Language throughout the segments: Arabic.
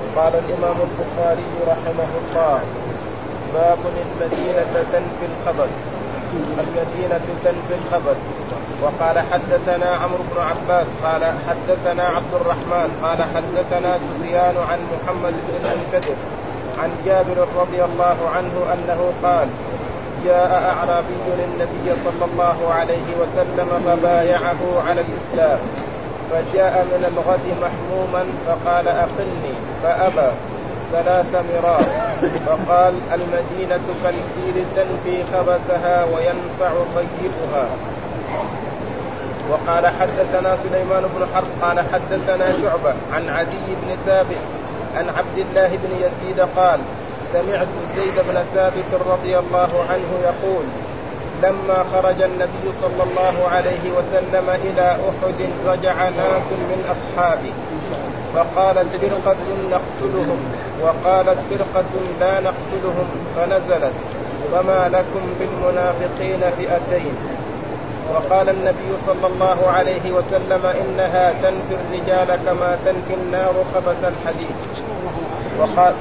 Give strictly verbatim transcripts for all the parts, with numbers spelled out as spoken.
قال الإمام البخاري رحمه الله: باب المدينة تنفي الخبث. المدينة تنفي الخبث. وقال حدثنا عمرو بن عباس قال حدثنا عبد الرحمن قال حدثنا سفيان عن محمد بن المنكدر عن جابر رضي الله عنه أنه قال: جاء أعرابي للنبي صلى الله عليه وسلم فبايعه على الإسلام، فجاء من الغد محموما فقال: أقلني، فأبى ثلاث مرات، فقال: المدينة كالكير تنفي خبثها وينصع طيبها. وقال حدثنا سليمان بن حرب قال حدثنا شعبة عن عدي بن ثابت عن عبد الله بن يزيد قال: سمعت زيد بن ثابت رضي الله عنه يقول: لما خرج النبي صلى الله عليه وسلم إلى أحد رجع ناس من أصحابه، فقالت فرقة نقتلهم وقالت فرقة لا نقتلهم، فنزلت: فما لكم بالمنافقين فئتين. وقال النبي صلى الله عليه وسلم: إنها تنفي الرجال كما تنفي النار خبث الحديد. وقال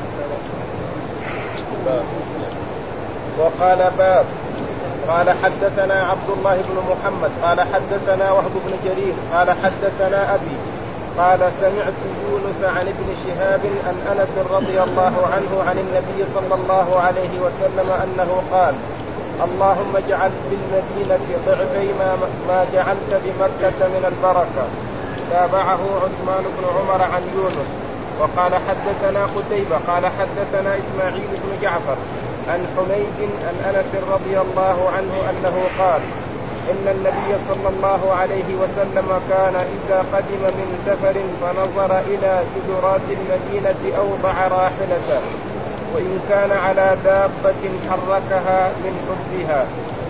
وقال باب قال حدثنا عبد الله بن محمد قال حدثنا وهب بن جرير قال حدثنا أبي قال: سمعت يونس عن ابن شهاب عن أنس رضي الله عنه عن النبي صلى الله عليه وسلم أنه قال: اللهم اجعل بالمدينة ضعفي ما جعلت بمكة من البركة. تابعه عثمان بن عمر عن يونس. وقال حدثنا قتيبة قال حدثنا إسماعيل بن جعفر عن حميد عن أنس رضي الله عنه أنه قال: إن النبي صلى الله عليه وسلم كان إذا قدم من سفر فنظر إلى جدرات المدينة أوضع راحلته، وإن كان على دابة حركها من حبها.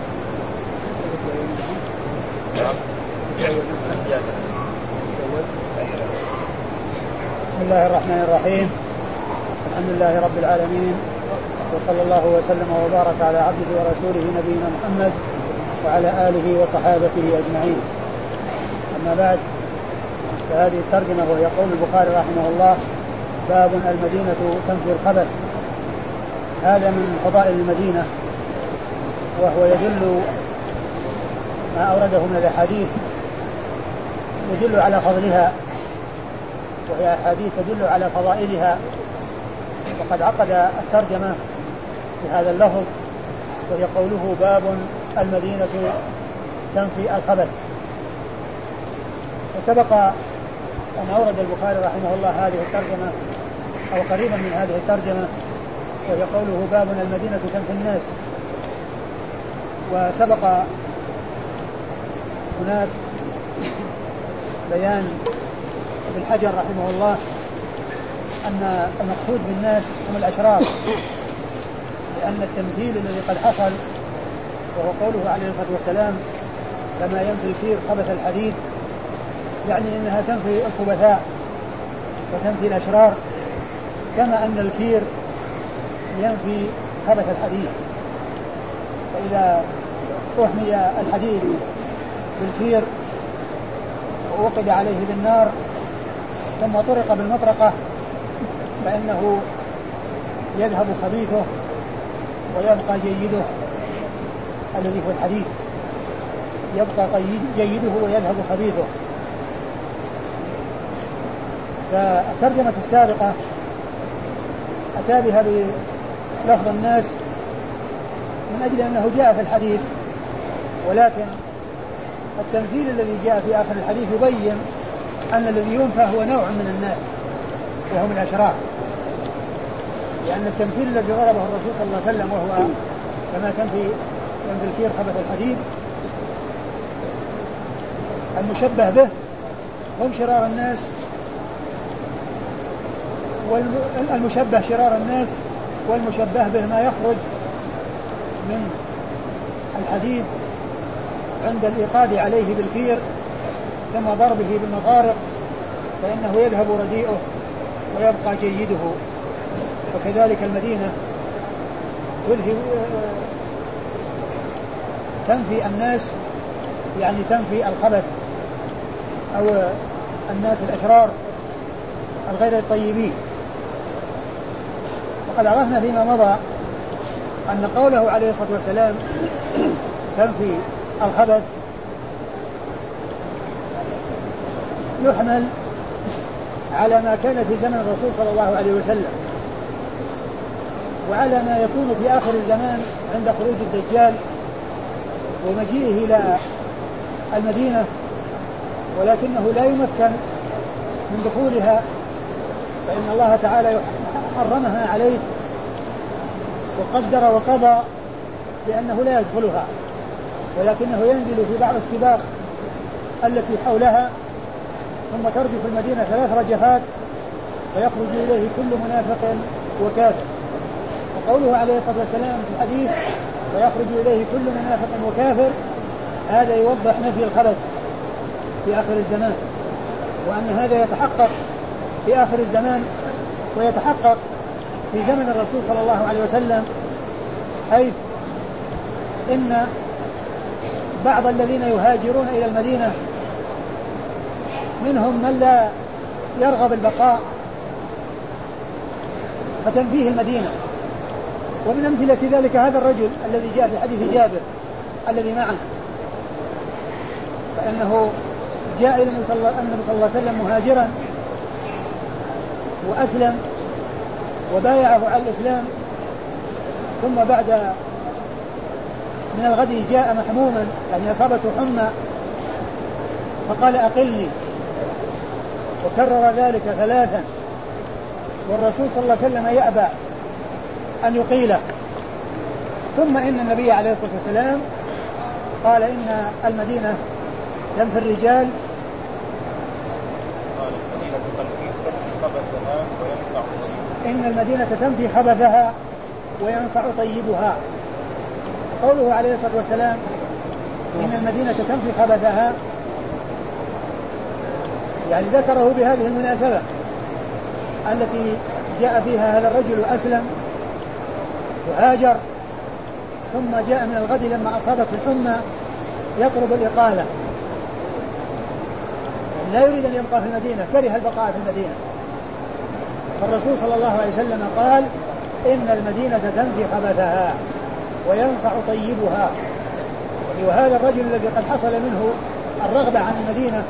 بسم الله الرحمن الرحيم. الحمد لله رب العالمين، وصلى الله وسلم وبارك على عبده ورسوله نبينا محمد وعلى آله وصحابته أجمعين. أما بعد، فهذه الترجمة وهي قول البخاري رحمه الله: باب المدينة تنفي الخبث. هذا من فضائل المدينة، وهو يدل ما أورده من الأحاديث يدل على فضلها، وهي أحاديث تدل على فضائلها. وقد عقد الترجمة بهذا اللفظ وهي قوله: باب المدينة تنفي الخبث. وسبق أن أورد البخاري رحمه الله هذه الترجمة أو قريبا من هذه الترجمة، وهي قوله: باب المدينة تنفي الناس. وسبق هناك بيان ابن حجر رحمه الله أن المقصود بالناس هم الأشرار، لأن التمثيل الذي قد حصل وهو قوله عليه الصلاة والسلام: كما ينفي الكير خبث الحديد، يعني أنها تنفي الخبثاء وتنفي الأشرار، كما أن الكير ينفي خبث الحديد. فإذا أحمي الحديد بالكير ووقد عليه بالنار ثم طرق بالمطرقة فإنه يذهب خبيثه ويبقى جيده الذي هو الحديد، يبقى جيده ويذهب خبيثه. فالترجمة السابقة أتى بها بلفظ الناس من أجل أنه جاء في الحديث، ولكن التمثيل الذي جاء في آخر الحديث يبين أن الذي ينفى هو نوع من الناس وهم الأشرار، لأن التمثيل الذي ضربه الرسول صلى الله عليه وسلم وهو كما تنفي ينفي الكير خبث الحديد، المشبه به هم شرار الناس، والمشبه شرار الناس، والمشبه به ما يخرج من الحديد عند الإيقاد عليه بالكير ثم ضربه بالمغارق، فإنه يذهب رديئه ويبقى جيده. وكذلك المدينة تنفي الناس، يعني تنفي الخبث أو الناس الأشرار الغير الطيبين، وقد عرفنا فيما مضى أن قوله عليه الصلاة والسلام تنفي الخبث يحمل على ما كان في زمن الرسول صلى الله عليه وسلم وعلى ما يكون في آخر الزمان عند خروج الدجال ومجيئه إلى المدينة، ولكنه لا يمكن من دخولها فإن الله تعالى حرمها عليه وقدر وقضى بأنه لا يدخلها، ولكنه ينزل في بعض السباق التي حولها ثم ترجف المدينة ثلاث رجفات فيخرج إليه كل منافق وكافر. وقوله عليه الصلاة والسلام في الحديث فيخرج إليه كل منافق وكافر هذا يوضح نفي الخبث في آخر الزمان، وأن هذا يتحقق في آخر الزمان ويتحقق في زمن الرسول صلى الله عليه وسلم، حيث إن بعض الذين يهاجرون إلى المدينة منهم من لا يرغب البقاء فتنفيه المدينة. ومن أمثلة ذلك هذا الرجل الذي جاء في حديث جابر الذي معنا، فإنه جاء إلى النبي صلى الله عليه وسلم مهاجرا وأسلم وبايعه على الإسلام، ثم بعد من الغد جاء محموما يعني أصابته حمى فقال أقلني، وكرر ذلك ثلاثا والرسول صلى الله عليه وسلم يأبى أن يقيله. ثم إن النبي عليه الصلاة والسلام قال إن المدينة تنفي الرجال إن المدينة تنفي خبثها وينصع طيبها. قوله عليه الصلاة والسلام إن المدينة تنفي خبثها يعني ذكره بهذه المناسبة التي جاء فيها هذا الرجل أسلم وهاجر ثم جاء من الغد لما أصابته الحمى يطلب الإقالة، لا يريد أن يبقى في المدينة، كره البقاء في المدينة. فالرسول صلى الله عليه وسلم قال إن المدينة تنفي خبثها وينصع طيبها. وهذا الرجل الذي قد حصل منه الرغبة عن المدينة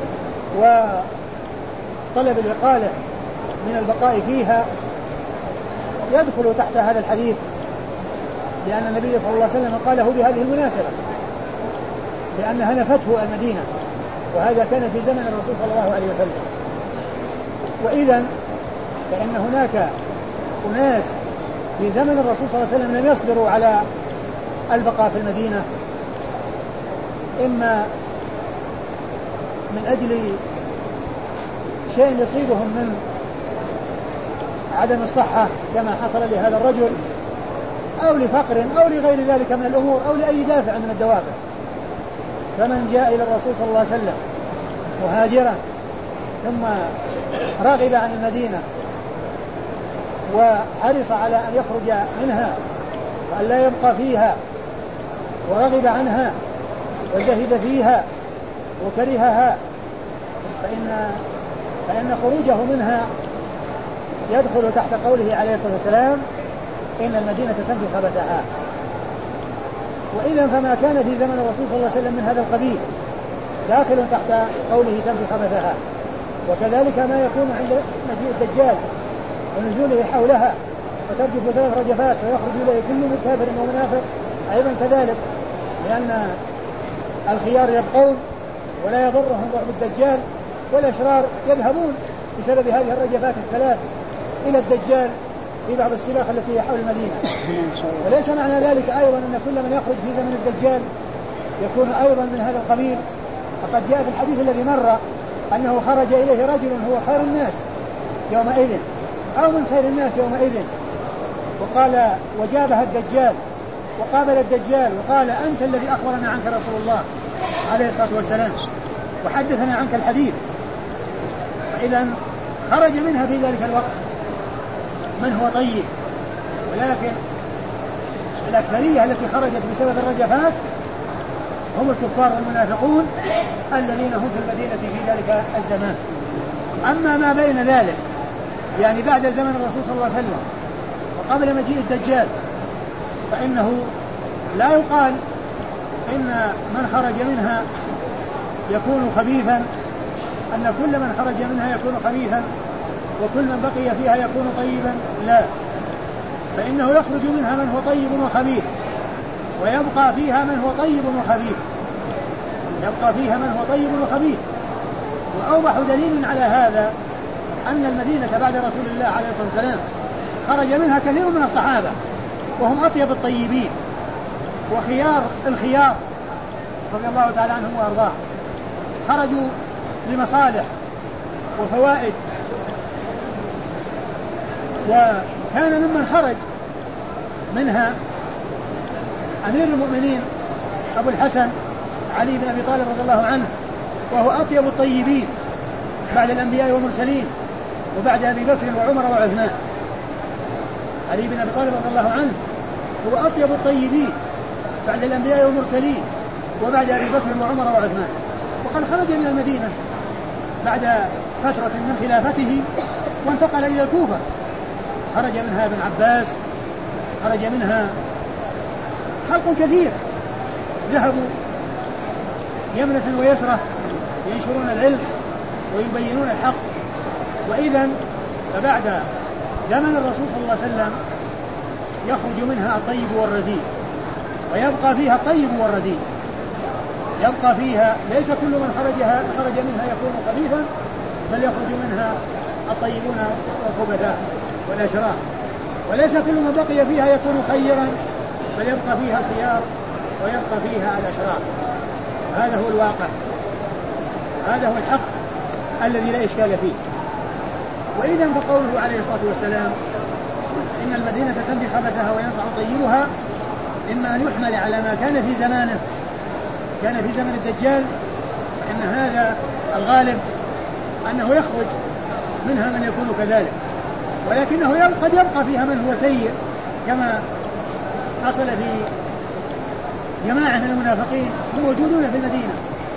وطلب الإقالة من البقاء فيها يدخل تحت هذا الحديث، لأن النبي صلى الله عليه وسلم قاله بهذه المناسبة لأنها نفته المدينة، وهذا كان في زمن الرسول صلى الله عليه وسلم. وإذن فإن هناك أناس في زمن الرسول صلى الله عليه وسلم لم يصبروا على البقاء في المدينة، إما من أجل شيء يصيبهم من عدم الصحة كما حصل لهذا الرجل، أو لفقر أو لغير ذلك من الأمور، أو لأي دافع من الدوافع. فمن جاء إلى الرسول صلى الله عليه وسلم مهاجرا ثم رغب عن المدينة وحرص على أن يخرج منها وأن لا يبقى فيها ورغب عنها وزهد فيها وكرهها، فإن, فإن خروجه منها يدخل تحت قوله عليه الصلاة والسلام إن المدينة تنفي خبثها. وإذا فما كان في زمن الرسول صلى الله عليه وسلم من هذا القبيل داخل تحت قوله تنفي خبثها، وكذلك ما يكون عند مجيء الدجال ونزوله حولها وترجف ثلاث رجفات ويخرج إليه كل كافر ومنافق أيضا كذلك، لأن الخيار يبقون ولا يضرهم ضعف الدجال، والأشرار يذهبون بسبب هذه الرجفات الثلاث إلى الدجال في بعض السباق التي هي حول المدينة. وليس معنى ذلك أيضا أن كل من يخرج في زمن الدجال يكون أيضا من هذا القبيل، فقد جاء في الحديث الذي مر أنه خرج إليه رجل هو خير الناس يومئذ أو من خير الناس يومئذ، وقال وجابها الدجال وقابل الدجال وقال أنت الذي أخبرنا عنك رسول الله عليه الصلاة والسلام وحدثنا عنك الحديث. فإذا خرج منها في ذلك الوقت من هو طيب، ولكن الأكثرية التي خرجت بسبب الرجفات هم الكفار والمنافقون الذين هم في المدينة في ذلك الزمان. أما ما بين ذلك يعني بعد زمن الرسول صلى الله عليه وسلم قبل مجيء الدجال، فإنه لا يقال إن من خرج منها يكون خبيثا، أن كل من خرج منها يكون خبيثا وكل من بقي فيها يكون طيبا، لا، فإنه يخرج منها من هو طيب وخبيث ويبقى فيها من هو طيب وخبيث، يبقى فيها من هو طيب وخبيث. وأوضح دليل على هذا أن المدينة بعد رسول الله عليه الصلاة والسلام خرج منها كثير من الصحابة وهم أطيب الطيبين وخيار الخيار رضي الله تعالى عنهم وأرضاهم، خرجوا لمصالح وفوائد. وكان ممن خرج منها أمير المؤمنين أبو الحسن علي بن أبي طالب رضي الله عنه، وهو أطيب الطيبين بعد الأنبياء والمرسلين وبعد أبي بكر وعمر وعثمان. علي بن أبي طالب رضي الله عنه هو أطيب الطيبين بعد الأنبياء والمرسلين وبعد أبي بكر وعمر وعثمان، وقد خرج من المدينة بعد فترة من خلافته وانتقل إلى الكوفة، خرج منها ابن عباس، خرج منها خلق كثير ذهبوا يمنة ويسرة ينشرون العلم ويبينون الحق. وإذا فبعد زمن الرسول صلى الله عليه وسلم يخرج منها الطيب والرديء ويبقى فيها الطيب والرديء، يبقى فيها ليس كل من خرجها خرج منها يكون خبيثا، بل يخرج منها الطيبون والخبثاء والأشرار، وليس كل من بقي فيها يكون خيرا، بل يبقى فيها الخيار ويبقى فيها الأشرار. هذا هو الواقع، هذا هو الحق الذي لا إشكال فيه. وإذا فقوله عليه الصلاة والسلام إن المدينة تنبي خبثها وينصع طيبها، إما أن يحمل على ما كان في زمانه، كان في زمن الدجال، فإن هذا الغالب أنه يخرج منها من يكون كذلك، ولكنه قد يبقى فيها من هو سيء، كما حصل في جماعة من المنافقين هم موجودون في المدينة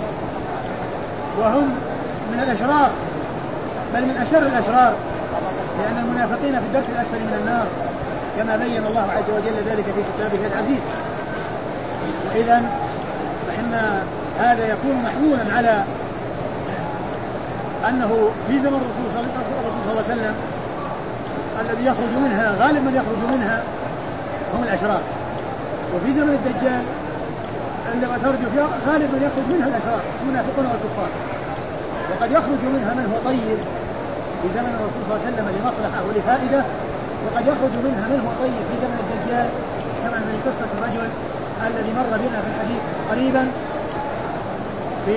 وهم من الأشرار، بل من أشر الأشرار، لأن المنافقين في الدرك الأسفل من النار كما بين الله عز وجل ذلك في كتابه العزيز. وإذا فإن هذا يكون محمولا على أنه في زمن الرسول صلى الله عليه وسلم الذي يخرج منها غالب من يخرج منها هم الأشرار، وفي زمن الدجال عندما ترجع فيها غالب من يخرج منها الأشرار المنافقون والكفار، وقد يخرج منها من هو طيب في زمن الرسول صلى الله عليه وسلم لمصلحة ولفائدة، وقد يخرج منها من هو طيب في زمن الدجال، كما في قصة الرجل الذي مر بنا في الحديث قريبا في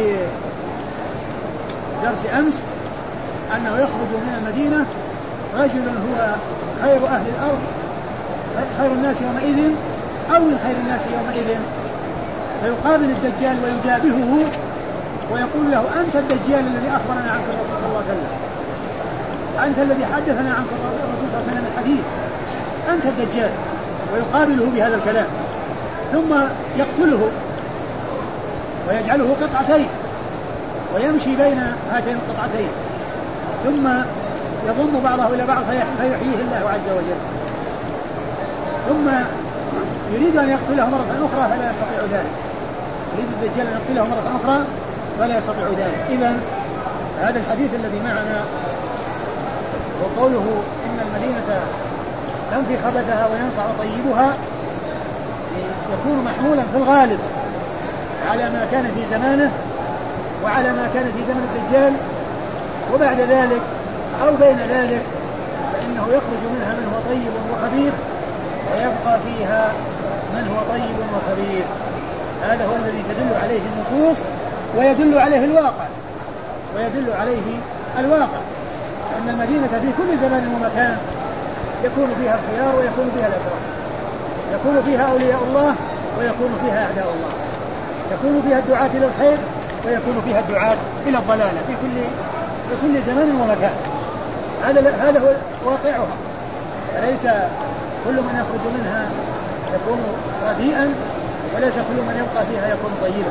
درس أمس، أنه يخرج من المدينة رجل هو خير أهل الأرض، خير الناس يومئذ أو من خير الناس يومئذ، فيقابل الدجال ويجابهه ويقول له أنت الدجال الذي أخبرنا عنك الرسول صلى الله عليه وسلم، أنت الذي حدثنا عنك الرسول صلى الله عليه وسلم الحديث، أنت الدجال، ويقابله بهذا الكلام، ثم يقتله ويجعله قطعتين ويمشي بين هاتين القطعتين، ثم يضم بعضه إلى بعض فيحييه الله عز وجل، ثم يريد أن يقتله مرة أخرى فلا يستطيع ذلك، يريد الدجال أن يقتله مرة أخرى فلا يستطيع ذلك. إذن هذا الحديث الذي معنا وقوله إن المدينة تنفي خبثها وينصع طيبها يكون محمولا في الغالب على ما كان في زمانه وعلى ما كان في زمن الدجال، وبعد ذلك أو بين ذلك فإنه يخرج منها من هو طيب وخبيث ويبقى فيها من هو طيب وخبيث. هذا هو الذي تدل عليه النصوص ويدل عليه الواقع ويدل عليه الواقع أن المدينة في كل زمان ومكان يكون فيها الخيار ويكون فيها الأشرار، يكون فيها أولياء الله ويكون فيها أعداء الله، يكون فيها الدعاة إلى الخير ويكون فيها الدعاة إلى الضلالة في كل في كل زمان ومكان. هذا هذا هو واقعها، فليس كل من يخرج منها يكون رديئا، وليس كل من يبقى فيها يكون طيبا.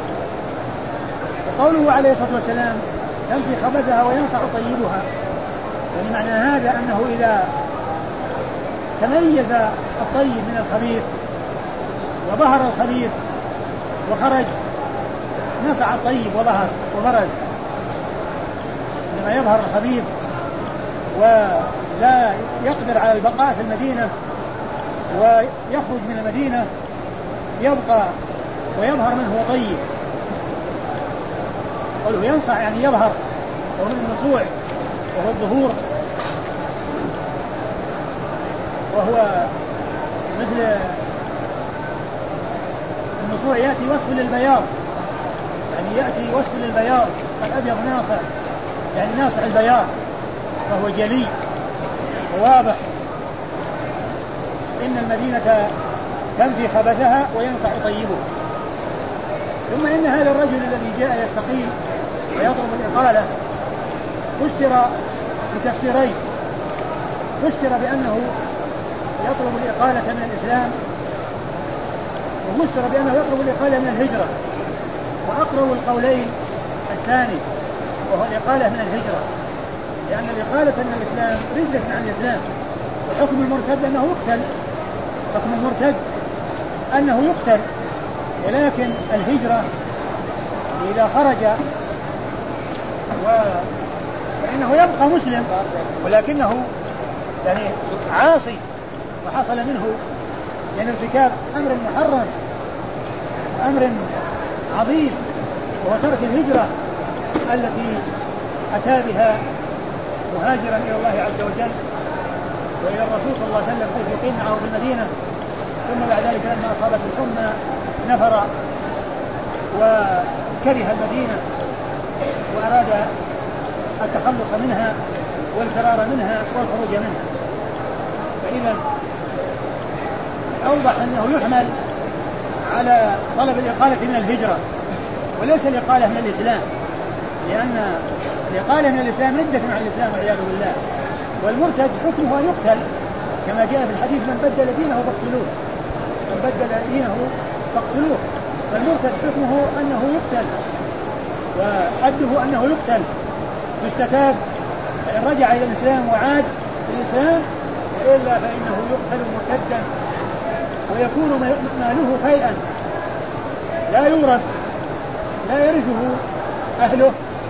وقوله عليه الصلاة والسلام تنفي خبثها وينصع طيبها، يعني معنى هذا أنه إذا تميز الطيب من الخبيث وظهر الخبيث وخرج نصع الطيب وظهر وبرز. لما يظهر الخبيث ولا يقدر على البقاء في المدينة ويخرج من المدينة يبقى ويظهر من هو طيب. قوله ينصع يعني يظهر، ومن النصوع وهو الظهور، وهو مثل النصوع يأتي وصف للبياض، يعني يأتي وصف للبياض، الأبيض ناصع يعني ناصع البياض وهو جلي وواضح. إن المدينة تنفي خبثها وينصع طيبه. ثم إن هذا الرجل الذي جاء يستقيل ويطلب الإقالة فسر بتفسيرين. فسر بأنه يطلب الإقالة من الإسلام، وفسر بأنه يطلب الإقالة من الهجرة، وأقرب القولين الثاني وهو الإقالة من الهجرة، لأن الإقالة من الإسلام ردة عن الإسلام، وحكم المرتد أنه يقتل. حكم المرتد أنه يقتل، ولكن الهجرة إذا خرج و... فإنه يبقى مسلم ولكنه يعني عاصي وحصل منه يعني ارتكاب أمر محرم، أمر عظيم، وهو ترك الهجرة التي أتى بها مهاجرا إلى الله عز وجل وإلى الرسول صلى الله عليه وسلم حيث يقيم معه في المدينة. ثم بعد ذلك لما أصابت الحمى نفر وكره المدينة وأراد التخلص منها والفرار منها والخروج منها. فإذا أوضح أنه يحمل على طلب الإقالة من الهجرة وليس الإقالة من الإسلام، لأن الإقالة من الإسلام ردة عن الإسلام والعياذ بالله، والمرتد حكمه أن يقتل كما جاء في الحديث: من بدل دينه فاقتلوه، من بدل دينه فاقتلوه. فالمرتد حكمه أنه يقتل، وحده أنه يقتل يستتاب، فإن رجع إلى الإسلام وعاد الإسلام وإلا فإنه يقتل مرتدا ويكون ماله فيئا لا يورث، لا يرثه أهله،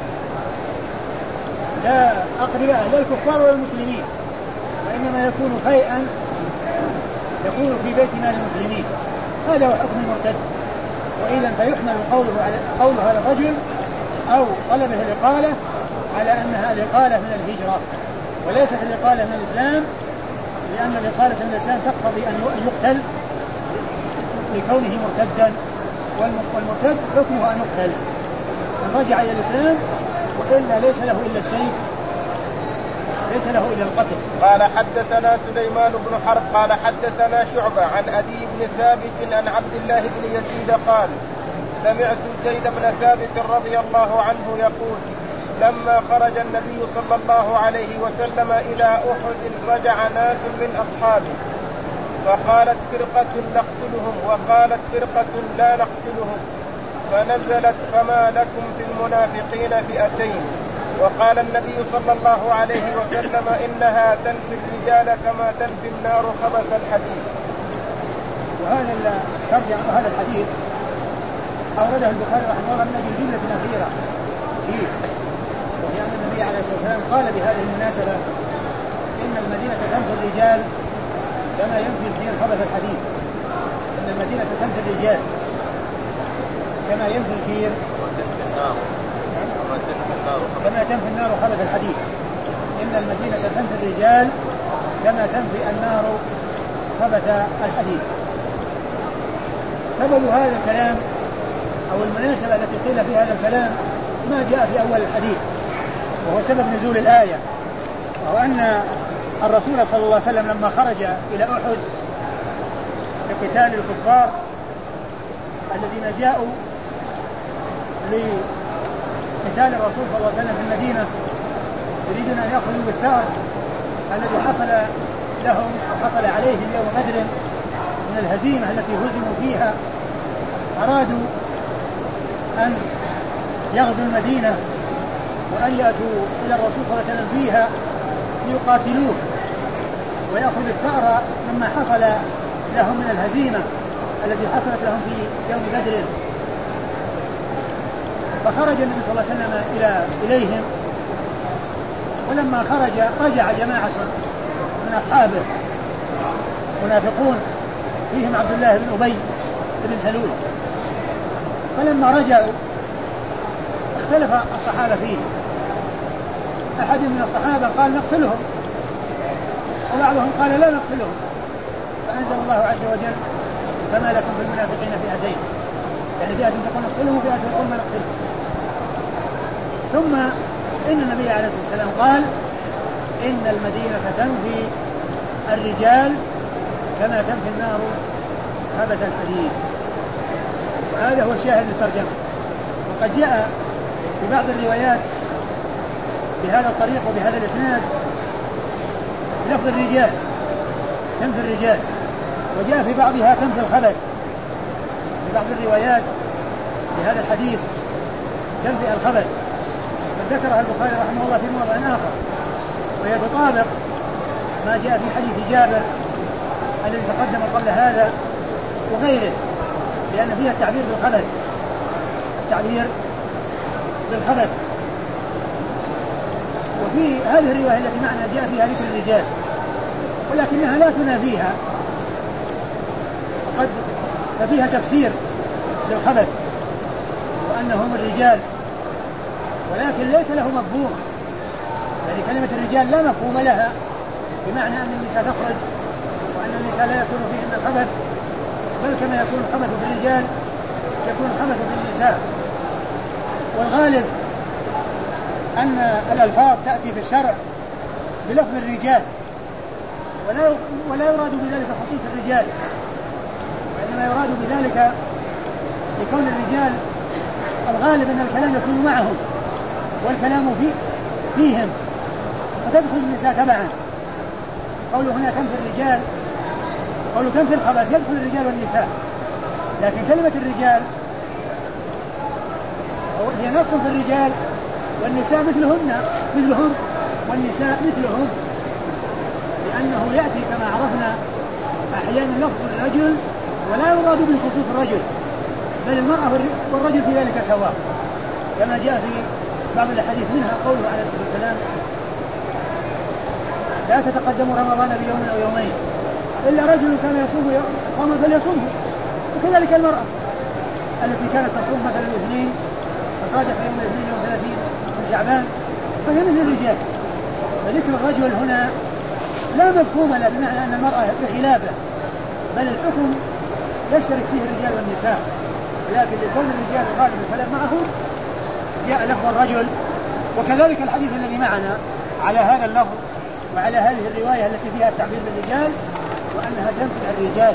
لا أقرباء لا الكفار ولا المسلمين، وإنما يكون فيئا يكون في بيت مال المسلمين. هذا هو حكم المرتد. وإذا فيحمل قوله على قول هذا الرجل أو طلبه الإقالة على أنها الإقالة من الهجرة وليست الإقالة من الإسلام، لأن الإقالة من الإسلام تقتضي أن يقتل لكونه مرتدا، والمرتد حكمه أن يقتل أن رجع إلى الإسلام، وإلا ليس له إلا السيف، ليس له إلا القتل. قال حدثنا سليمان بن حرب قال حدثنا شعبة عن أبي بن ثابت عن عبد الله بن يزيد قال: سمعت زيد بن ثابت رضي الله عنه يقول: لما خرج النبي صلى الله عليه وسلم إلى أحد رجع ناس من أصحابه، فقالت فرقة نقتلهم وقالت فرقة لا نقتلهم، فنزلت: فما لكم في المنافقين فئتين. وقال النبي صلى الله عليه وسلم: إنها تنفي الرجال كما تنفي النار خبث الحديد. وهذا ترجع هذا الحديث أورده البخاري رحمه الله من أجل جملة أخيرة فيه، وهي أن النبي عليه الصلاة والسلام قال بهذه المناسبة: إن المدينة تنفي الرجال كما ينفي الكير خبث الحديد. إن المدينة تنفي الرجال كما ينفي الكير كما تنفي النار خبث الحديد. إن المدينة تنفي الرجال كما تنفي النار خبث الحديد. سبب هذا الكلام أو المناسبة التي قيل في هذا الكلام ما جاء في أول الحديث، وهو سبب نزول الآية، وهو أن الرسول صلى الله عليه وسلم لما خرج إلى أحد لقتال الكفار الذين جاءوا لقتال الرسول صلى الله عليه وسلم في المدينة يريدون أن يأخذوا بالثأر الذي حصل لهم وحصل عليهم يوم بدر من الهزيمة التي هزموا فيها، أرادوا أن يغزوا المدينة وأن يأتوا إلى الرسول صلى الله عليه وسلم فيها ليقاتلوه، ويأخذ الثأر مما حصل لهم من الهزيمة التي حصلت لهم في يوم بدر. فخرج النبي صلى الله عليه وسلم إلى إليهم، ولما خرج رجع جماعة من أصحابه منافقون فيهم عبد الله بن أبي بن سلول، فلما رجعوا اختلف الصحابة فيه، أحد من الصحابة قال نقتلهم، وبعضهم قال لا نقتلهم، فأنزل الله عز وجل فما لكم في المنافقين فئتين، يعني فئة تقول نقتلهم وفئة تقول ما نقتلهم. ثم إن النبي عليه الصلاة والسلام قال إن المدينة تنفي الرجال كما تنفي النار خبث الحديد. وهذا هو الشاهد للترجمة. وقد جاء في بعض الروايات بهذا الطريق وبهذا الإسناد بلفظ الرجال تنفي الرجال، وجاء في بعضها تنفي الخبث. في بعض الروايات بهذا الحديث تنفي الخبث، ذكرها البخاري رحمه الله في موضع آخر، وهي تطابق ما جاء في حديث جابر الذي تقدم قبل هذا وغيره، لأن فيها التعبير بالخبث التعبير بالخبث. وفي هذه الرواية التي معنا جاء فيها ذكر الرجال، ولكنها لا تنافيها، وقد ففيها تفسير للخبث وأنهم الرجال، ولكن ليس له مفهوم، يعني كلمة الرجال لا مفهوم لها، بمعنى أن النساء تخرج وأن النساء لا يكون فيهن الخبث، بل كما يكون الخبث في الرجال يكون الخبث في النساء. والغالب أن الألفاظ تأتي في الشرع بلفظ الرجال، ولا ولا يراد بذلك خصوص الرجال، وإنما يراد بذلك لكون الرجال الغالب أن الكلام يكون معهم والكلام في فيهم، فتدخل النساء تبعا. قوله هنا تنفي الرجال، قوله تنفي الخبث يدخل الرجال والنساء، لكن كلمة الرجال هي نص في الرجال، والنساء مثلهن مثلهم والنساء مثلهم، لأنه يأتي كما عرفنا أحيانا لفظ الرجل ولا يراد به خصوص الرجل، بل المرأة والرجل في ذلك سواء، كما جاء في بعض الحديث منها قوله عليه الصلاة والسلام لا تتقدموا رمضان بيوم أو يومين إلا رجل كان يصوم صوما فليصومه، وكذلك المرأة التي كانت تصوم مثلا الاثنين فصادف يوم الاثنين يوم ثلاثين من شعبان فهي مثل الرجال. فذكر الرجل هنا لا مفهوم له بمعنى أن المرأة بخلافه، بل الحكم يشترك فيه الرجال والنساء، لكن لكون الرجال غالب الكلام معهم جاء لفظ الرجل. وكذلك الحديث الذي معنا على هذا اللفظ وعلى هذه الرواية التي فيها التعبير بالرجال وأنها تنفي الرجال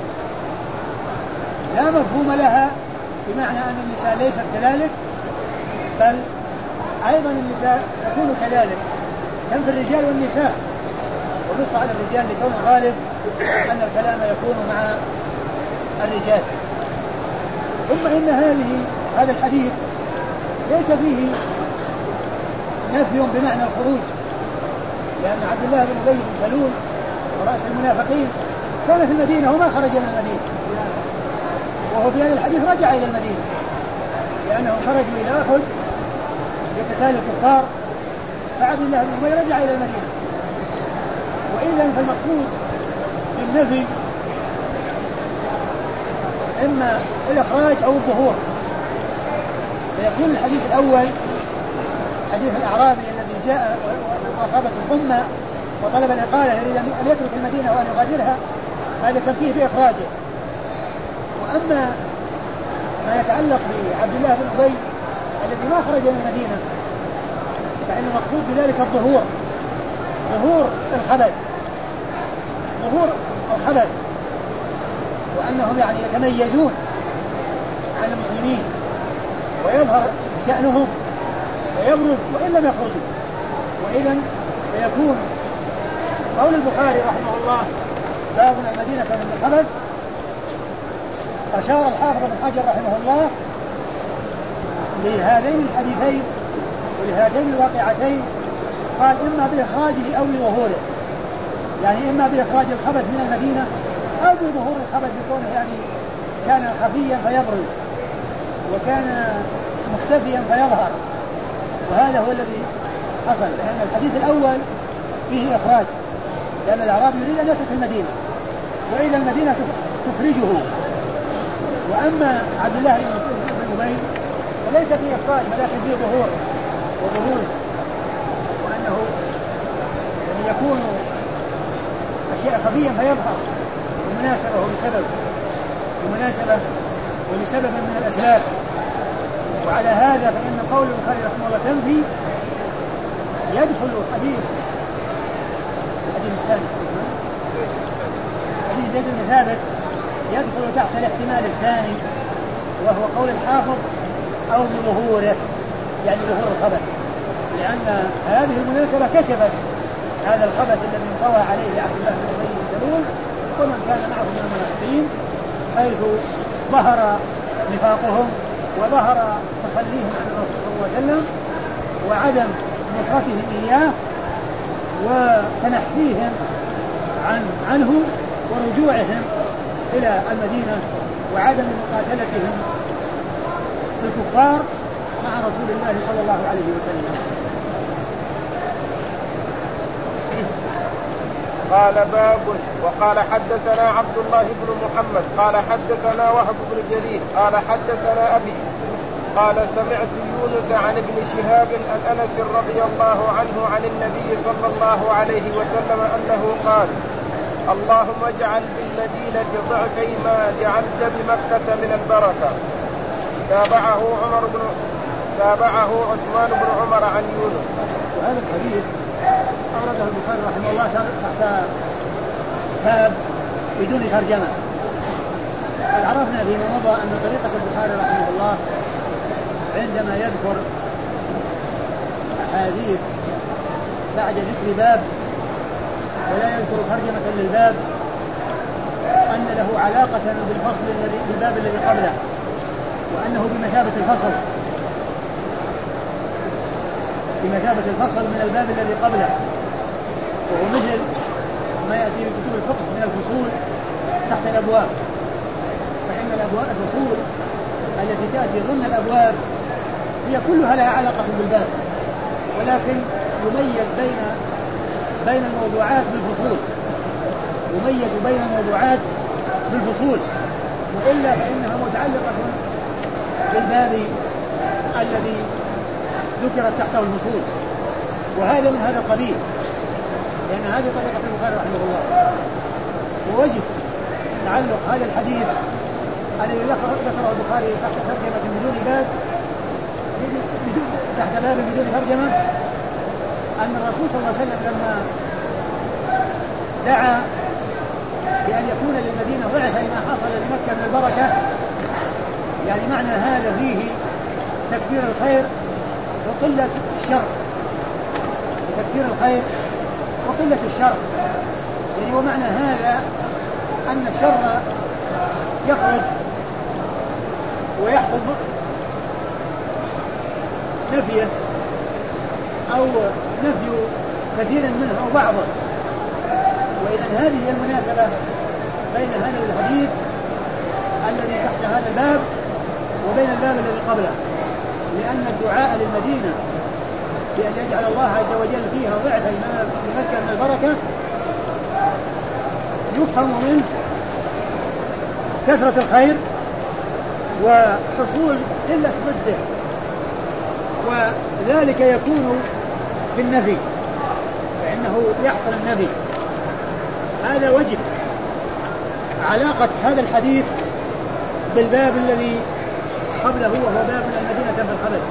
لا مفهوم لها، بمعنى أن النساء ليست كذلك، بل أيضا النساء تكون كذلك، تنفي الرجال والنساء، ونص على الرجال لكون الغالب أن الكلام يكون مع الرجال. ثم إن هذه هذا الحديث ليس فيه نفي بمعنى الخروج، لأن عبد الله بن أبي بن سلول ورأس المنافقين كان في المدينة وما خرج من المدينة، وهو في هذا الحديث رجع إلى المدينة، لأنهم خرجوا إلى أحد لقتال الكفار، فعبد الله بن أبي رجع إلى المدينة. وإذن فالمقصود بالنفي إما الإخراج أو الظهور، فيكون الحديث الأول حديث الأعرابي الذي جاء وأصابت الحمى وطلب الإقالة يريد أن يترك المدينة وأن يغادرها، هذا تنفيه بإخراجه. وأما ما يتعلق بعبد الله بن أبي الذي ما خرج من المدينة فإن المقصود بذلك الظهور، ظهور الخبث ظهور الخبث وأنهم يعني يتميزون عن المسلمين ويظهر شأنهم ويبرز وإن لم يخرجوا. وإذن فيكون قول البخاري رحمه الله باب المدينة من الخبث، أشار الحافظ بن حجر رحمه الله لهذين الحديثين ولهاتين الواقعتين، قال إما بإخراجه أو لظهوره، يعني إما بإخراج الخبث من المدينة أو بظهور الخبث بكونه يعني كان خفيا فيبرز وكان مختفيا فيظهر. وهذا هو الذي حصل، لأن الحديث الأول فيه إخراج، لأن الأعرابي يريد أن يترك المدينة وإذا المدينة تخرجه. وأما عبد الله بن أبي فليس فيه إخراج ولكن فيه ظهور وبروز، وأنه يعني يكون أشياء خفية فيظهر بمناسبة وبسبب بمناسبة ولسبب من الأسباب. وعلى هذا فإن قول البخاري رحمه الله تنفي يدخل حديث الحديث الثاني حديث زيد بن ثابت يدخل تحت الاحتمال الثاني، وهو قول الحافظ أو بظهوره، يعني ظهور الخبث، لأن هذه المناسبة كشفت هذا الخبث الذي انطوى عليه عبد الله بن أبي بن سلول ومن كان معه من المنافقين، حيث ظهر نفاقهم وظهر تخليهم عن الرسول صلى الله عليه وسلم وعدم نصرتهم إياه وتنحيهم عن عنه ورجوعهم إلى المدينة وعدم مقاتلتهم الكفار مع رسول الله صلى الله عليه وسلم. قال باب. وقال حدثنا عبد الله بن محمد قال حدثنا وهب بن جرير قال حدثنا أبي قال سمعت يونس عن ابن شهاب عن أنس رضي الله عنه عن النبي صلى الله عليه وسلم أنه قال اللهم اجعل بالمدينة ضعفي ما جعلت بمكة من البركة. تابعه عمر بن تابعه عثمان بن عمر عن يونس. وهذا الحديث أورده البخاري رحمه الله تحت باب بدون ترجمة. عرفنا فيما مضى أن طريقة البخاري رحمه الله عندما يذكر أحاديث بعد ذكر باب ولا يذكر ترجمة للباب أن له علاقة بالفصل الذي بالباب الذي قبله، وأنه بمثابة الفصل بمثابة الفصل من الباب الذي قبله، وهو مثل ما يأتي في كتب الفقه من الفصول تحت الأبواب، فإن الأبواب الفصول التي تأتي ضمن الأبواب هي كلها لها علاقة بالباب، ولكن يميز بين بين الموضوعات بالفصول يميز بين الموضوعات بالفصول وإلا فإنها متعلقة بالباب الذي ذكرت تحته الفصول، وهذا من هذا القبيل، لأن هذه طريقة البخاري رحمه الله. ووجه تعلق هذا الحديث الذي ذكره البخاري تحت ترجمة بدون باب بدون تحت باب بدون ترجمة أن الرسول صلى الله عليه وسلم لما دعا بأن يكون للمدينة ضعفي ما حصل لمكة من البركة، يعني معنى هذا فيه تكثير الخير وقلة الشر، تكثير الخير وقلة الشر، يعني ومعنى هذا أن الشر يخرج ويحصل نفيه أو نفي كثير منه أو بعضه. وإذا هذه هي المناسبة بين هذا الحديث الذي تحت هذا الباب وبين الباب الذي قبله، لأن الدعاء للمدينة بأن يجعل الله عز وجل فيها ضعفي ما في مكة من البركة يفهم منه كثرة الخير وحصول قلة ضده، وذلك يكون بالنفي، فإنه يحصل النفي. هذا وجه علاقة هذا الحديث بالباب الذي قبله وهو باب المدينة في الخبث.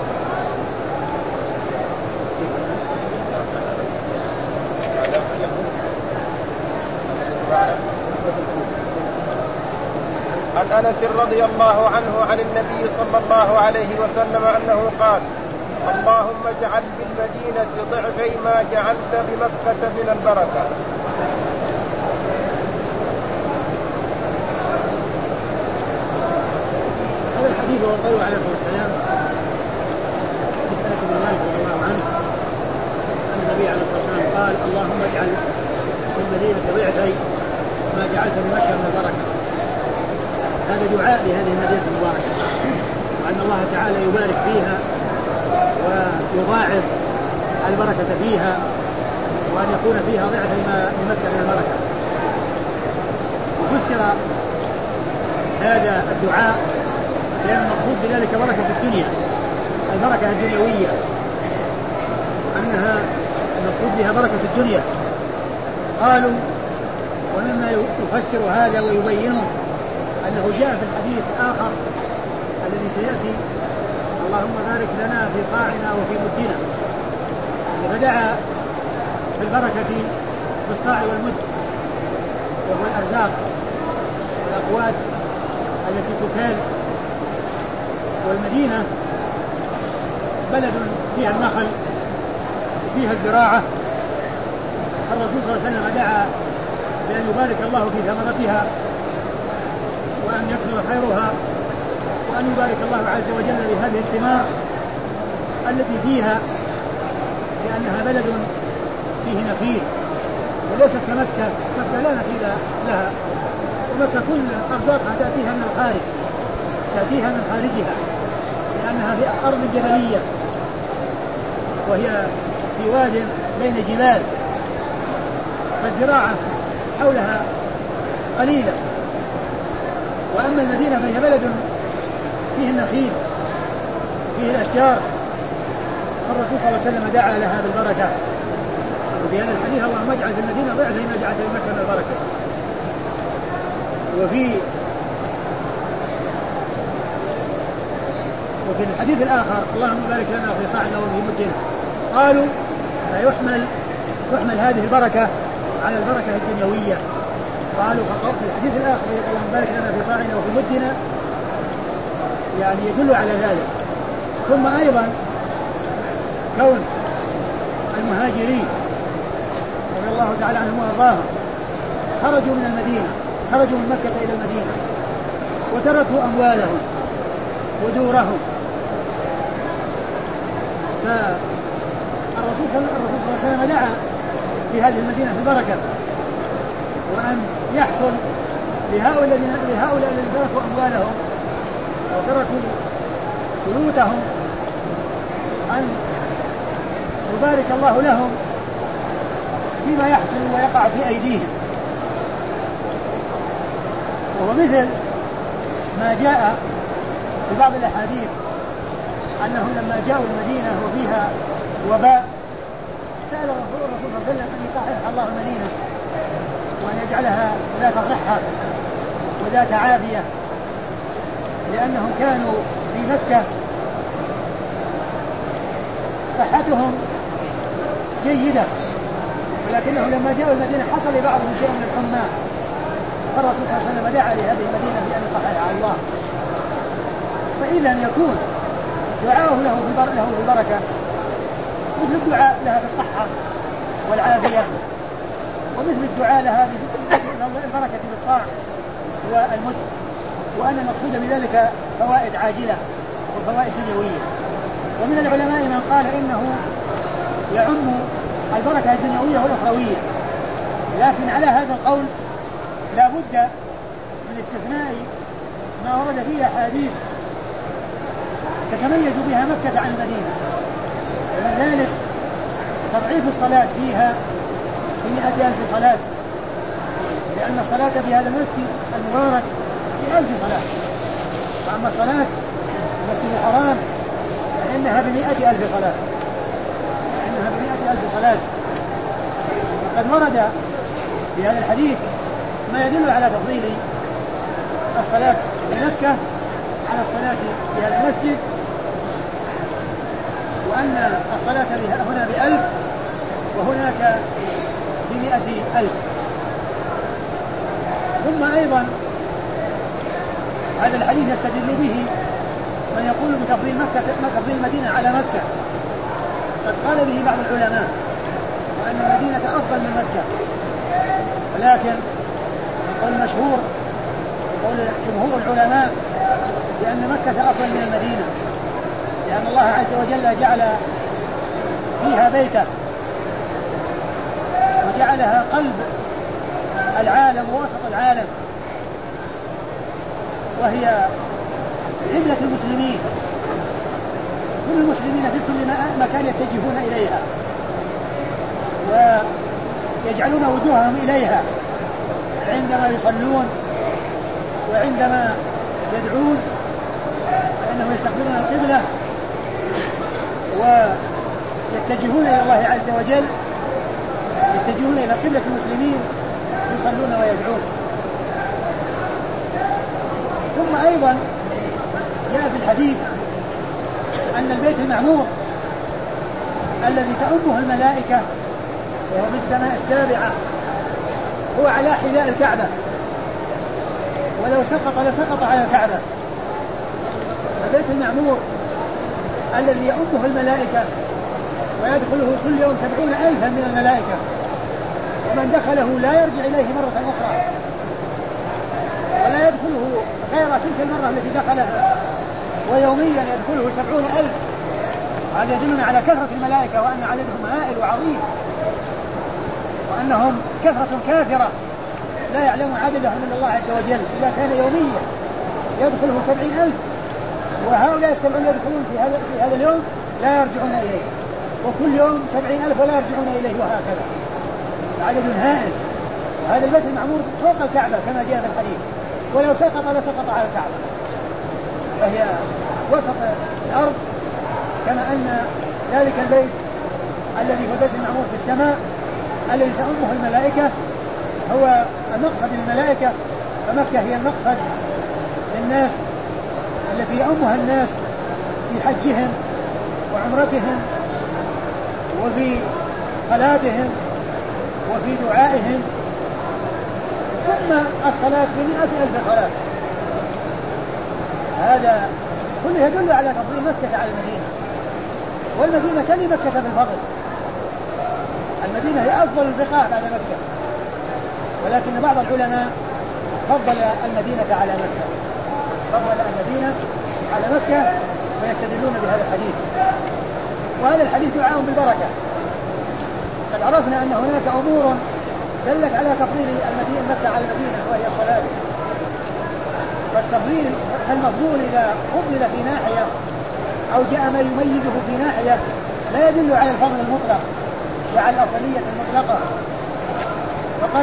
عن أنس رضي الله عنه عن النبي صلى الله عليه وسلم أنه قال اللهم اجعل بالمدينة ضعفي ما جعلت بمكة من البركة. هذا الحديث هو قوله عليه الصلاة والسلام حديث أنس بن مالك رضي الله عنه أن النبي عليه الصلاة والسلام قال اللهم اجعل في المدينة ضعفي ما جعلت بمكة من البركة. هذا دعاء لهذه المدينة المباركة، وأن الله تعالى يبارك فيها ويضاعف البركة فيها، وأن يكون فيها ضعفي ما لمكة من البركة. وفسر هذا الدعاء لأن المقصود بذلك بركة في الدنيا، البركة الدنيوية، أنها المقصود بها بركة في الدنيا. قالوا ومما يفسر هذا ويبينه أنه جاء في الحديث الآخر الذي سيأتي: اللهم بارك لنا في صاعنا وفي مدنا. فدعا بالبركة في الصاع والمد، وهو الأرزاق والأقوات التي تكال. والمدينة بلد فيها النخل وفيها الزراعة، الرسول صلى الله عليه وسلم دعا بأن يبارك الله في ثمرتها وأن يكثر خيرها، وأن يبارك الله عز وجل بهذه الثمار التي فيها، لأنها بلد فيه نخيل وليست كمكة. مكة لا نخيل لها، ومكة كل أرزاقها تأتيها من الخارج، تأتيها من خارجها، لأنها في أرض جبلية وهي في واد بين جبال، فالزراعة حولها قليلة. وأما المدينة فهي بلد فيه النخيل فيه الأشجار، فالرسول صلى الله عليه وسلم دعا لها بالبركة. وفي هذا الحديث: اللهم اجعل في المدينة ضعف ما جعلت في مكة من البركة. وفي وفي الحديث الآخر: اللهم بارك لنا في صاعنا وفي مدنا. قالوا فيحمل يحمل هذه البركة على البركة الدنيوية. قالوا في الحديث الآخر: اللهم بارك لنا في صاعنا وفي مدنا، يعني يدل على ذلك. ثم أيضا كون المهاجرين رضي الله تعالى عنهم وارضاهم خرجوا من المدينة، خرجوا من مكة إلى المدينة وتركوا أموالهم ودورهم، فالرسول صلى الله عليه وسلم دعا في هذه المدينة في البركة، وأن يحصل لهؤلاء الذين تركوا أموالهم وتركوا بيوتهم أن يبارك الله لهم فيما يحصل ويقع في أيديهم. وهو مثل ما جاء في بعض الأحاديث أنهم لما جاءوا المدينة وفيها وباء سأل الرسول صلى الله عليه وسلم أن يصحح الله المدينة وأن يجعلها ذات صحة وذات عافية، لأنهم كانوا في مكة صحتهم جيدة، ولكنهم لما جاءوا المدينة حصل لبعضهم شيء من الحمى، فالرسول صلى الله عليه وسلم دعا لهذه المدينة بأن يصححها الله. فإذا يكون دعاؤه له في البركة مثل الدعاء لها بالصحة والعافية، ومثل الدعاء لها بالبركة بالصاع والمد، وأن المقصود بذلك فوائد عاجلة وفوائد دنيوية. ومن العلماء من قال إنه يعم البركة الدنيوية والأخروية، لكن على هذا القول لا بد من استثناء ما ورد فيه أحاديث تتميز بها مكة عن المدينة، ومن ذلك تضعيف الصلاة فيها بمئة ألف صلاة، لأن الصلاة في هذا المسجد المبارك بألف صلاة، وأما الصلاة في المسجد الحرام فإنها بمئة ألف صلاة، فإنها بمئة ألف صلاة. وقد ورد في هذا الحديث ما يدل على تفضيل الصلاة في مكة على الصلاة في هذا المسجد، وأن الصلاة هنا بألف وهناك بمئة ألف. ثم أيضا هذا الحديث يستدل به من يقول بتفضيل مكة تفضيل المدينة على مكة، قد قال به بعض العلماء وأن المدينة أفضل من مكة، ولكن القول المشهور قول جمهور العلماء بأن مكة أفضل من المدينة، لأن الله عز وجل جعل فيها بيته وجعلها قلب العالم ووسط العالم، وهي قبلة المسلمين، كل المسلمين في كل مكان يتجهون إليها ويجعلون وجوههم إليها عندما يصلون وعندما يدعون، فإنهم يستقبلون القبلة ويتجهون إلى الله عز وجل، يتجهون إلى قبلة المسلمين يصلون ويدعون. ثم أيضا جاء في الحديث أن البيت المعمور الذي تؤمه الملائكة وهو في السماء السابعة هو على حذاء الكعبة، ولو سقط لسقط على الكعبة. البيت المعمور الذي يؤمه الملائكة ويدخله كل يوم سبعون ألفا من الملائكة، ومن دخله لا يرجع إليه مرة أخرى ولا يدخله غير تلك المرة التي دخلها، ويوميا يدخله سبعون ألف. هذا يدلنا على كثرة الملائكة وأن عددهم هائل وعظيم، وأنهم كثرة كافرة لا يعلم عددهم من الله عز وجل. إذا كان يوميا يدخله سبعين ألف، وهؤلاء السبعين يدخلون في هذا, في هذا اليوم لا يرجعون إليه، وكل يوم سبعين ألف ولا يرجعون إليه، وهكذا عدد هائل. وهذا البيت المعمور فوق الكعبة كما جاء في الحديث، ولو سقط لسقط على الكعبة، فهي وسط الأرض، كما أن ذلك البيت الذي هو البيت المعمور في السماء الذي تأمه الملائكة هو المقصد للملائكة، فمكة هي المقصد للناس التي يأمها الناس في حجهم وعمرتهم وفي صلاتهم وفي دعائهم، ثم الصلاة بمئة ألف صلاة. هذا كله يدل على تفضيل مكة على المدينة، والمدينة تلي مكة في الفضل. المدينة هي أفضل البقاع بعد مكة، ولكن بعض العلماء فضل المدينة على مكة، فضل المدينة على مكة، ويستدلون بهذا الحديث. وهذا الحديث دعاء بالبركة. قد عرفنا أن هناك أمور دلت على تفضيل المدينة مكة على المدينة، وهي الصلاة. فالتفضيل المفضول إذا فضل في ناحية أو جاء ما يميزه في ناحية لا يدل على الفضل المطلق وعلى الأفضلية المطلقة. فقد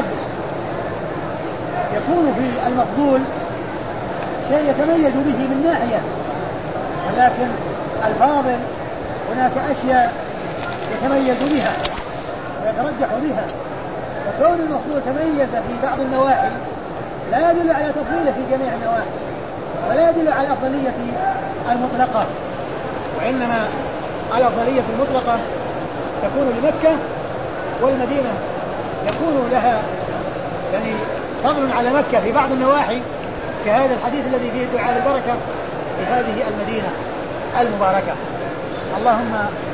يكون في المفضول شيء يتميز به من ناحية، ولكن الفاضل هناك أشياء يتميز بها ويترجح بها. وكون المفضول تميز في بعض النواحي لا يدل على تفضيله في جميع النواحي، ولا يدل على الأفضلية المطلقة، وإنما الأفضلية المطلقة تكون لمكة، والمدينة يكون لها يعني فضل على مكة في بعض النواحي، كهذا الحديث الذي فيه دعاء البركة لهذه المدينة المباركة. اللهم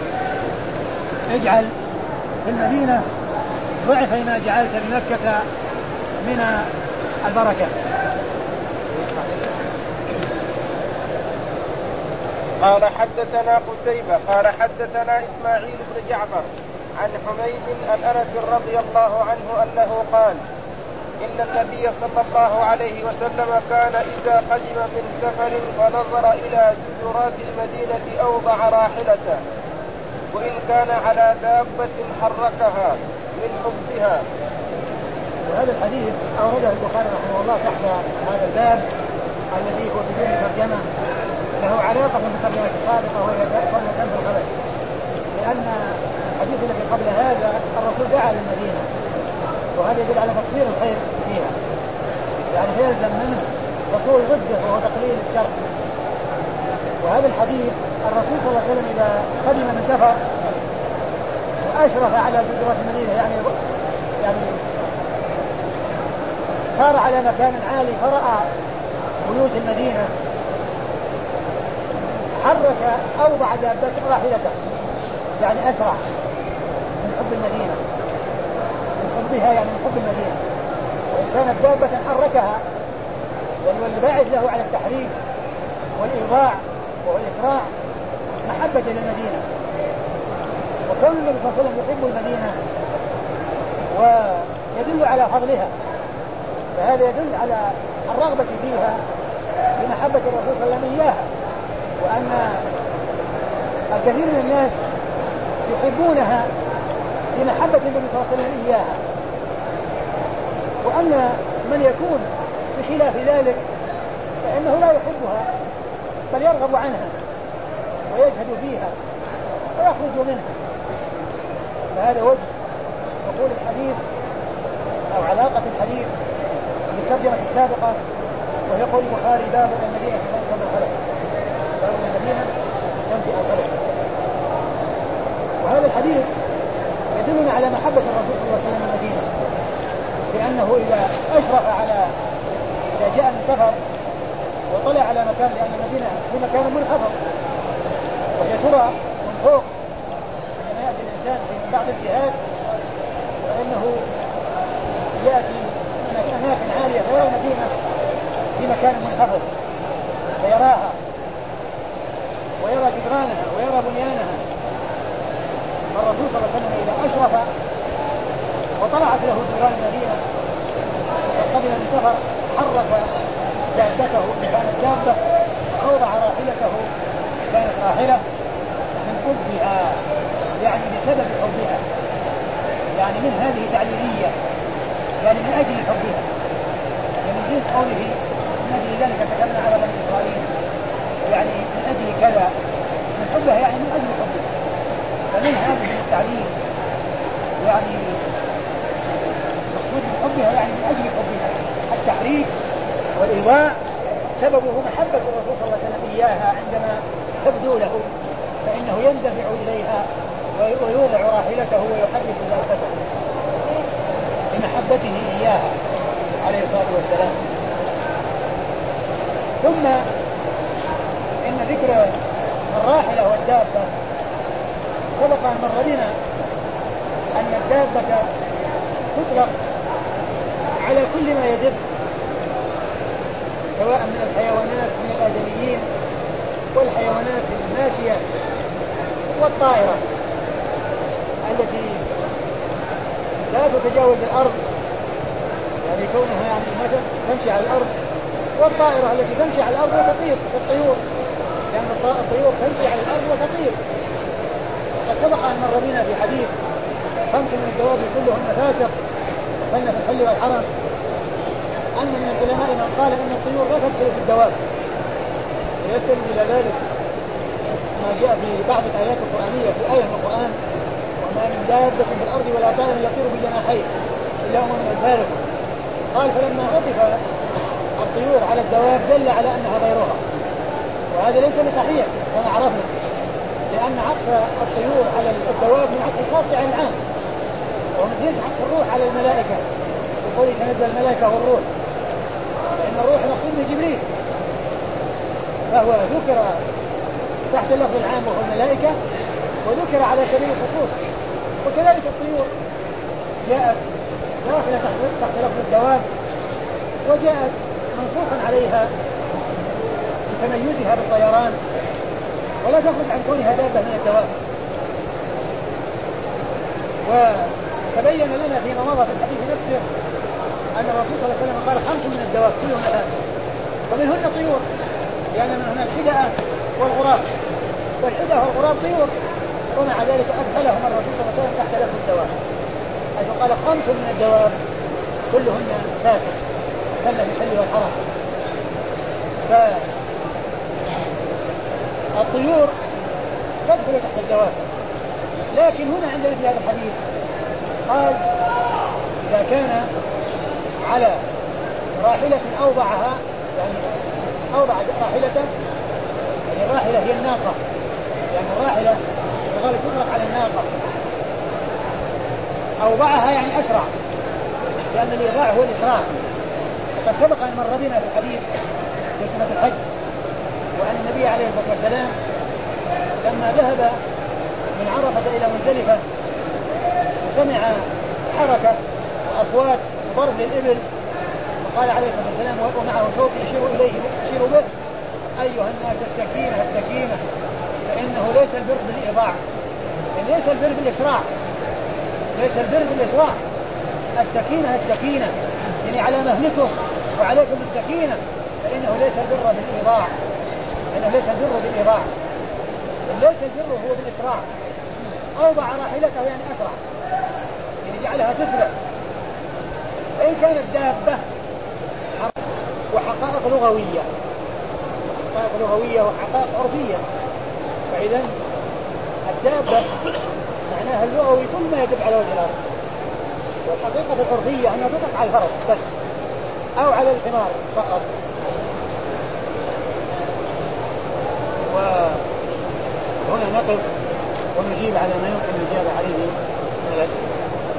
اجعل في المدينة ضعف ما جعلت بمكة من البركة. قال حدثنا قتيبة قال حدثنا إسماعيل بن جعفر عن حميد الأنس رضي الله عنه أنه قال إن النبي صلى الله عليه وسلم كان إذا قدم من سفر فنظر إلى جدرات المدينة أوضع راحلته، وإن كان على دابة حركها من حبها. وهذا الحديث أورده البخاري رحمه الله تحت هذا الباب الذي هو بدون ترجمة، له علاقة بالترجمة السابقة وهي فضل في الخبر، لأن الحديث الذي قبل هذا الرسول دعا للمدينة، وهذا يدل على تقصير الخير فيها، يعني فيلزم منه رسول ضده وهو تقليل الشر. وهذا الحديث الرسول صلى الله عليه وسلم إذا قدم من سفر وأشرف على جدرات المدينة، يعني يعني صار على مكان عالي فرأى بيوت المدينة، حرك أوضع دابته راحلته، يعني أسرع من حب المدينة، من حبها يعني من حب المدينة. وإن كانت دابة حركها، يعني والباعث له على التحريك والإيضاع والإسراع محبة للمدينة. وكون النبي صلى الله عليه وسلم يحب المدينة ويدل على فضلها، فهذا يدل على الرغبة فيها بمحبة الرسول صلى الله عليه وسلم إياها، وأن الكثير من الناس يحبونها بمحبة النبي صلى الله عليه وسلم إياها، وأن من يكون بخلاف ذلك فإنه لا يحبها بل يرغب عنها ويجهد فيها ويخرج منها. فهذا وجه دخول الحديث أو علاقة الحديث بالترجمة السابقة، وهي قول البخاري باب المدينة تنفي الخلق، باب المدينة تنفي الخلق. وهذا الحديث يدلنا على محبة الرسول صلى الله عليه وسلم المدينة، لأنه إذا أشرف على إذا جاء من سفر وطلع على مكان، لأن المدينة في مكان منخفض وهي ترى من فوق عندما يأتي الإنسان في بعض الجهات، فإنه يأتي من أماكن عالية غير المدينة في مكان منخفض فيراها ويرى جدرانها ويرى بنيانها. الرسول صلى الله عليه وسلم إذا أشرف وطلعت له جدران المدينة وقد قبل من سفر حرك دابته إن كانت دابة، أوضع راحلته كانت راحلة من حبها، يعني بسبب حبها، يعني من هذه تعليلية، يعني من أجل حبها، يعني من جنس قوله من أجل ذلك كتبنا على بني إسرائيل، يعني من أجل كذا، من حبها يعني من أجل حبها. فمن هذه التعليل يعني مقصود من حبها يعني من أجل حبها. التحريك والإيواء سببه محبة الرسول صلى الله عليه وسلم إياها، عندما تبدو له فإنه يندفع إليها ويوضع راحلته ويحرك دابته بمحبته إياها عليه الصلاة والسلام. ثم إن ذكر الراحلة والدابة سبق أن مر بنا أن الدابة تطلق على كل ما يدب، سواء من الحيوانات من الآدميين والحيوانات الماشية والطائرة التي لا تتجاوز الأرض، يعني كونها يعني مثلا تمشي على الأرض، والطائرة التي تمشي على الأرض وتطير كالطيور، لأن يعني الطيور تمشي على الأرض وتطير. وقد سبق أن مر بنا في حديث خمس من الدواب كلهن فاسق وقلنا في الحل والحرم، أن من العلماء من قال إن الطيور لا تدخل في الدواب، ويستند إلى ذلك ما جاء في بعض الآيات القرآنية في آية من القرآن وما من دابة في الأرض ولا طائر يطير بجناحيه إلا أمم أمثالكم. قال فلما عطف الطيور على الدواب دل على أنها غيرها، وهذا ليس بصحيح كما عرفنا، لأن عطف الطيور على الدواب من عطف الخاص على العام، ومن جنس عطف الروح على الملائكة يقول تنزل الملائكة والروح، لأن الروح مقصود بجبريل، فهو ذكر تحت اللفظ العام وهو الملائكة، وذكر على سبيل الخصوص. وكذلك الطيور جاءت داخلة تحت لفظ الدواب، وجاءت منصوصا عليها بتميزها بالطيران، ولا تخرج عن كونها دابة من الدواب. وتبين لنا فيما مضى في الحديث نفسه أن الرسول صلى الله عليه وسلم قال خمس من الدواب كلهن فاسق، ومنهن طيور، لأن من هنا الحدأة والغراب، والحدأة والغراب طيور، ومع ذلك أدخلهم الرسول صلى الله عليه وسلم تحت لفظ الدواب، حيث قال خمس من الدواب كلهن فاسق، كل في الحل والحرم. فالطيور تدخل تحت الدواب، لكن هنا عندنا في هذا الحديث قال إذا كان على راحلة أوضعها، يعني أوضع راحلة، يعني الراحلة هي الناقة، يعني الراحلة الغالب تطلق على الناقة، أوضعها يعني أسرع، لأن الإيضاع هو الإسراع. وقد سبق أن مر بنا في الحديث في سنة الحج، وأن النبي عليه الصلاة والسلام لما ذهب من عرفة إلى مزدلفة وسمع حركة وأصوات وضرب للإبل، وقال عليه الصلاة والسلام ومعه صوت يشير إليه يشير به: أيها الناس السكينة السكينة، فإنه ليس البر بالإيضاع، يعني ليس البر بالإسراع، ليس البر بالإسراع، السكينة السكينة، يعني على مهلكه وعليكم السكينة فإنه ليس البر بالإيضاع، إنه ليس البر بالإيضاع، ليس البر هو بالإسراع. أوضع راحلته يعني أسرع، يعني جعلها تسرع. إن كانت دابة وحقائق لغوية، حقائق لغوية وحقائق عرفية، فإذا الدابة معناها اللغوي كل ما يدب على وجه الأرض، والحقيقة العرفية أنها تطلق على الفرس بس أو على الحمار فقط. وهنا نقف ونجيب على ما يمكن الإجابة عليه من الأسئلة.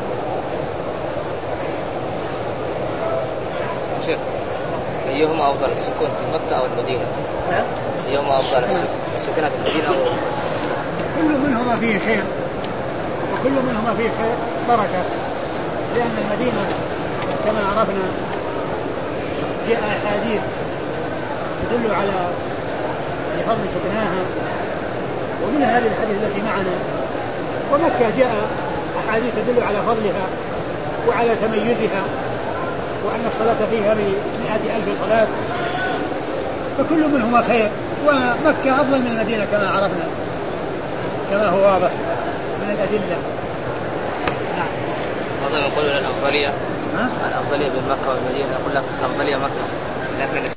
شيخ، أيهما أفضل السكون في مكة أو المدينة؟ نعم. أيهما أفضل السكون في المدينة أو كل منهما فيه خير، وكل منهما فيه خير بركة، لأن المدينة كما عرفنا جاء أحاديث تدل على فضل سكناها، ومن هذه الحديث التي معنا. ومكة جاء أحاديث تدل على فضلها وعلى تميزها، وأن الصلاة فيها بمئة ألف صلاة، فكل منهما خير. ومكة أفضل من المدينة كما عرفنا، كما هو واضح من الأدلة. نعم. هذا يقول الأفضلية، الأفضلية بين مكة والمدينة، يقول لك الأفضلية مكة، لكن